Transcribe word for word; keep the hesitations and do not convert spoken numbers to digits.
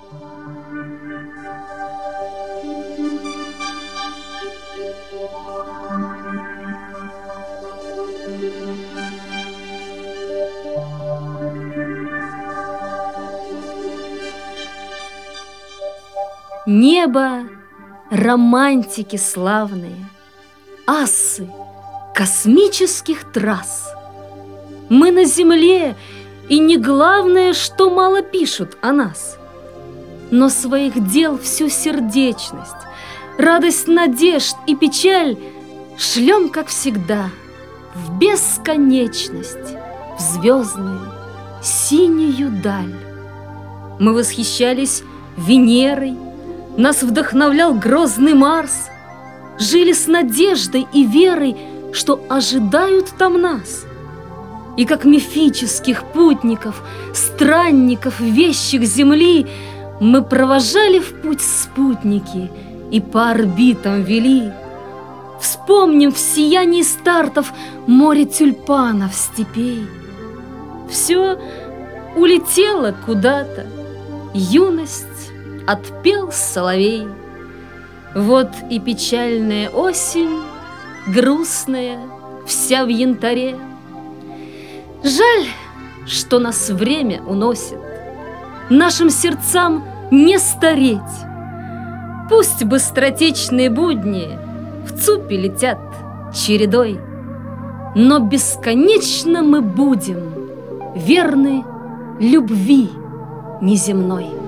Небо — романтики славные, асы космических трасс. Мы на земле, и не главное, что мало пишут о нас, но своих дел всю сердечность, радость надежд и печаль шлем, как всегда, в бесконечность, в звездную синюю даль. Мы восхищались Венерой, нас вдохновлял грозный Марс, жили с надеждой и верой, что ожидают там нас. И как мифических путников, странников, вещих Земли, мы провожали в путь спутники и по орбитам вели. Вспомним в сиянии стартов море тюльпанов степей. Все улетело куда-то, юность отпел соловей. Вот и печальная осень, грустная, вся в янтаре. Жаль, что нас время уносит, нашим сердцам не стареть. Пусть быстротечные будни в цупе летят чередой, но бесконечно мы будем верны любви неземной.